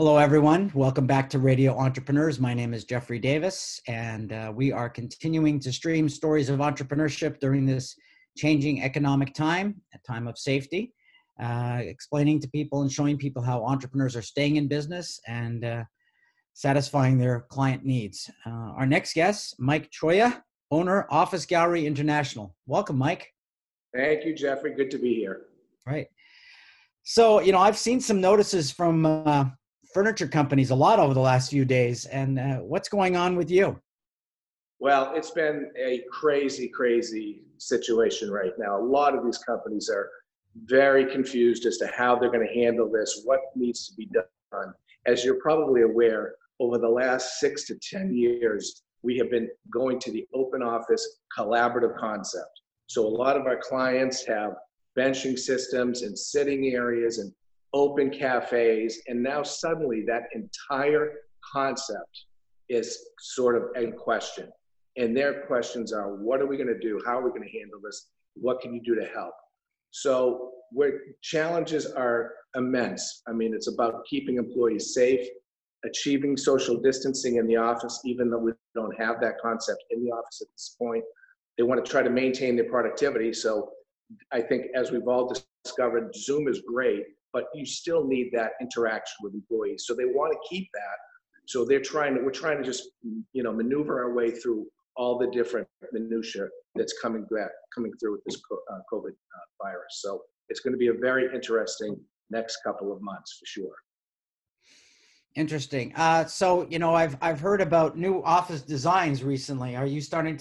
Hello, everyone. Welcome back to Radio Entrepreneurs. My name is Jeffrey Davis, and we are continuing to stream stories of entrepreneurship during this changing economic time, a time of safety, explaining to people and showing people how entrepreneurs are staying in business and satisfying their client needs. Our next guest, Mike Choya, owner, Office Gallery International. Welcome, Mike. Thank you, Jeffrey. Good to be here. Right. So, I've seen some notices from furniture companies a lot over the last few days. And what's going on with you? Well, it's been a crazy situation right now. A lot of these companies are very confused as to how they're going to handle this, what needs to be done. As you're probably aware, over the last 6 to 10 years, we have been going to the open office collaborative concept. So a lot of our clients have benching systems and sitting areas and open cafes, and now suddenly that entire concept is sort of in question. And their questions are, what are we going to do? How are we going to handle this? What can you do to help? So challenges are immense. I mean, it's about keeping employees safe, achieving social distancing in the office, even though we don't have that concept in the office at this point. They want to try to maintain their productivity. So I think, as we've all discovered, Zoom is great, but you still need that interaction with employees. So they want to keep that. So we're trying to just, maneuver our way through all the different minutia that's coming through with this COVID virus. So it's going to be a very interesting next couple of months for sure. Interesting. So, I've heard about new office designs recently. Are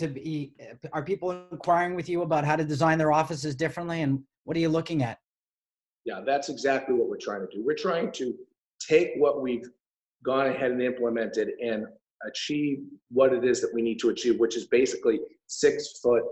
people inquiring with you about how to design their offices differently? And what are you looking at? Yeah, that's exactly what we're trying to do. We're trying to take what we've gone ahead and implemented and achieve what it is that we need to achieve, which is basically 6-foot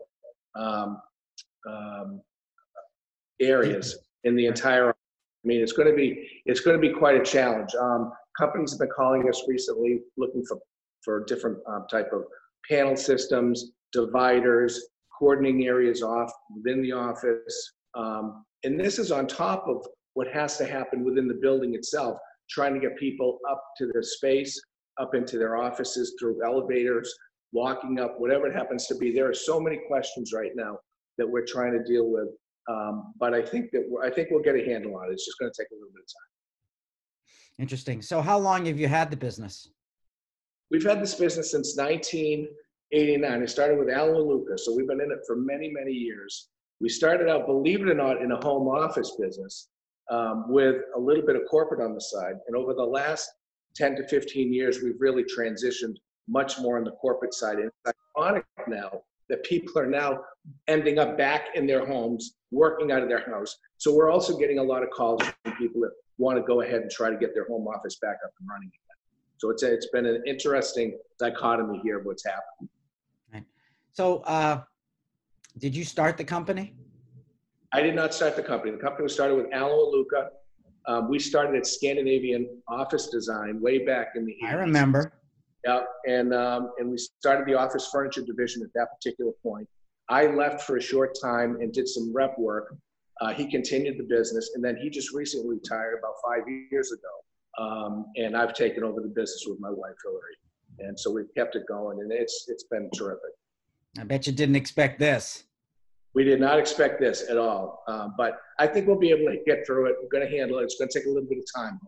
areas in the entire. I mean, it's going to be quite a challenge. Companies have been calling us recently, looking for different type of panel systems, dividers, cordoning areas off within the office. And this is on top of what has to happen within the building itself, trying to get people up to their space, up into their offices through elevators, walking up, whatever it happens to be. There are so many questions right now that we're trying to deal with. But I think we'll get a handle on it. It's just going to take a little bit of time. Interesting. So how long have you had the business? We've had this business since 1989. It started with Alan Luca, so we've been in it for many, many years. We started out, believe it or not, in a home office business with a little bit of corporate on the side. And over the last 10 to 15 years, we've really transitioned much more on the corporate side. And it's ironic now that people are now ending up back in their homes, working out of their house. So we're also getting a lot of calls from people that want to go ahead and try to get their home office back up and running again. So it's been an interesting dichotomy here of what's happening. Right. So did you start the company? I did not start the company. The company was started with Alan Luca. We started at Scandinavian Office Design way back in the 80s. I remember. Yeah, and we started the office furniture division at that particular point. I left for a short time and did some rep work. He continued the business, and then he just recently retired about 5 years ago. And I've taken over the business with my wife, Hillary. And so we've kept it going, and it's been terrific. I bet you didn't expect this. We did not expect this at all, but I think we'll be able to get through it. We're going to handle it. It's going to take a little bit of time.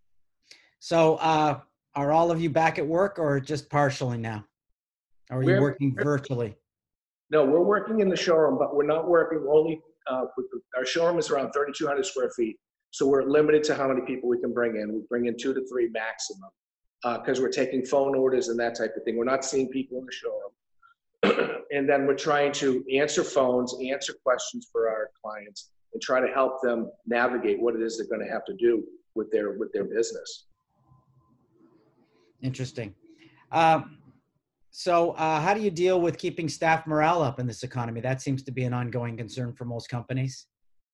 So are all of you back at work or just partially now? Or are you working virtually? No, we're working in the showroom, but we're not working only, our showroom is around 3,200 square feet. So we're limited to how many people we can bring in. We bring in 2 to 3 maximum because we're taking phone orders and that type of thing. We're not seeing people in the showroom. And then we're trying to answer phones, answer questions for our clients, and try to help them navigate what it is they're going to have to do with their business. Interesting. So how do you deal with keeping staff morale up in this economy? That seems to be an ongoing concern for most companies.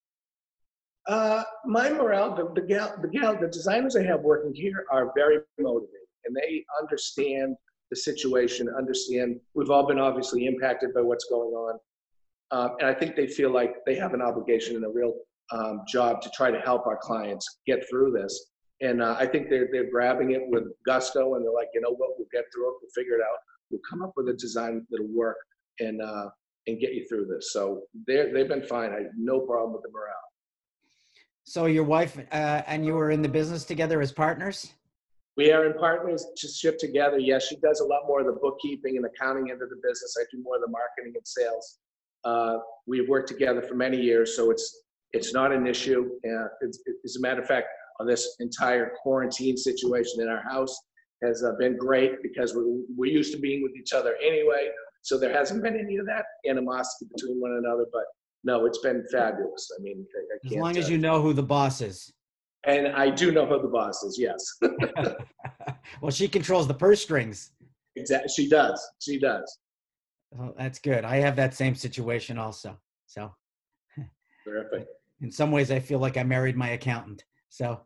My morale, the designers I have working here are very motivated, and they understand the situation, understand we've all been obviously impacted by what's going on. And I think they feel like they have an obligation and a real job to try to help our clients get through this. And I think they're grabbing it with gusto, and they're like, you know what, we'll get through it, we'll figure it out, we'll come up with a design that'll work and get you through this. So they've been fine. I have no problem with the morale. So your wife and you were in the business together as partners? We are in partnership together. Yes, she does a lot more of the bookkeeping and accounting end of the business. I do more of the marketing and sales. We've worked together for many years, so it's not an issue. As a matter of fact, on this entire quarantine situation in our house has been great because we're used to being with each other anyway. So there hasn't been any of that animosity between one another. But no, it's been fabulous. I mean, I As can't long as you know who the boss is. And I do know who the boss is, yes. Well, she controls the purse strings. Exactly. She does. She does. Oh, that's good. I have that same situation also. So Terrific. in some ways, I feel like I married my accountant. So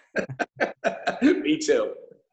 me too.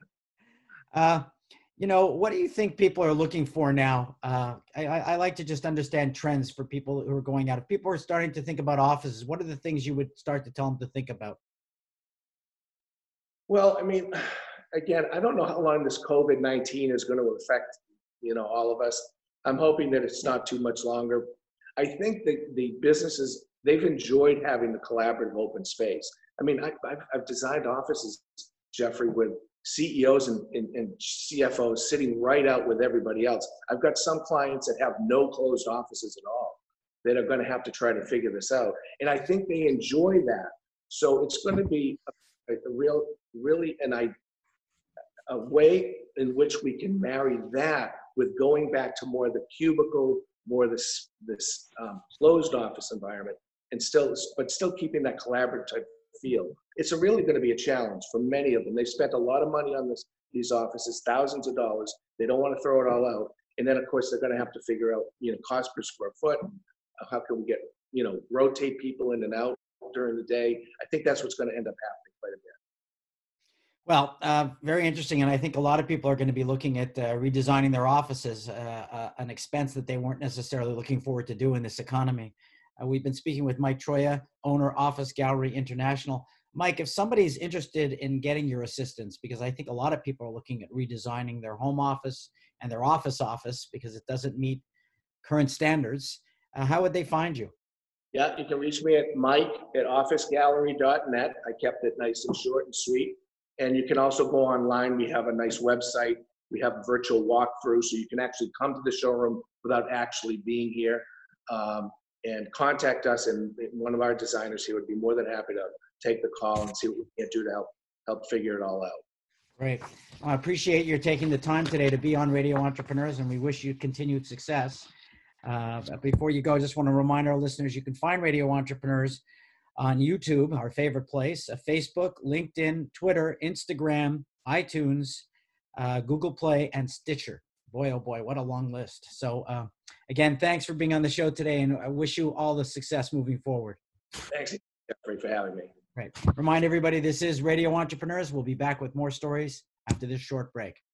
You know, what do you think people are looking for now? I like to just understand trends for people who are going out. If people are starting to think about offices, what are the things you would start to tell them to think about? Well, I mean, again, I don't know how long this COVID-19 is going to affect, all of us. I'm hoping that it's not too much longer. I think that the businesses, they've enjoyed having the collaborative open space. I mean, I've designed offices, Jeffrey, with CEOs and CFOs sitting right out with everybody else. I've got some clients that have no closed offices at all that are going to have to try to figure this out. And I think they enjoy that. So it's going to be a way in which we can marry that with going back to more of the cubicle, more this closed office environment, and still keeping that collaborative type feel. It's really going to be a challenge for many of them. They spent a lot of money on these offices, thousands of dollars. They don't want to throw it all out. And then of course they're going to have to figure out, cost per square foot. How can we get, rotate people in and out during the day? I think that's what's going to end up happening quite a bit. Well, very interesting. And I think a lot of people are going to be looking at redesigning their offices, an expense that they weren't necessarily looking forward to do in this economy. We've been speaking with Mike Troia, owner, Office Gallery International. Mike, if somebody's interested in getting your assistance, because I think a lot of people are looking at redesigning their home office and their office because it doesn't meet current standards, how would they find you? Yeah, you can reach me at mike@officegallery.net. I kept it nice and short and sweet. And you can also go online. We have a nice website. We have a virtual walkthrough, so you can actually come to the showroom without actually being here. And contact us, and one of our designers here would be more than happy to take the call and see what we can do to help figure it all out. Great. I appreciate your taking the time today to be on Radio Entrepreneurs, and we wish you continued success. Before you go, I just want to remind our listeners, you can find Radio Entrepreneurs on YouTube, our favorite place, Facebook, LinkedIn, Twitter, Instagram, iTunes, Google Play, and Stitcher. Boy, oh boy, what a long list. So again, thanks for being on the show today, and I wish you all the success moving forward. Thanks, Jeffrey, for having me. Right. Remind everybody, this is Radio Entrepreneurs. We'll be back with more stories after this short break.